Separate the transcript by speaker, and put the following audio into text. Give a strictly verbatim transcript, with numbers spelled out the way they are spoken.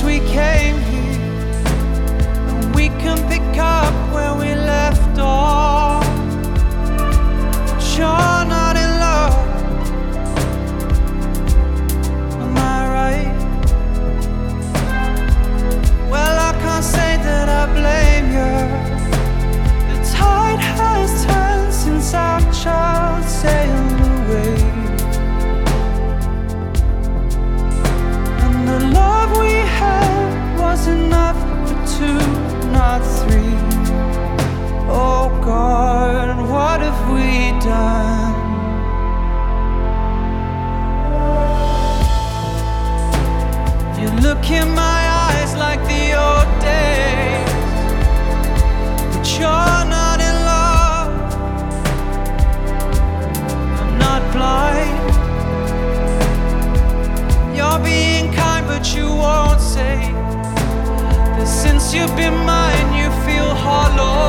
Speaker 1: since we came here, and we can pick up where we left off. But you're not in love, am I right? Well, I can't say that I blame you. The tide has turned since our child sailed away. Was enough for two, not three. Oh God, what have we done? You look in my eyes like the old days, but you're not in love. I'm not blind. You're being kind, but you won't say. Since you've been mine, you feel hollow.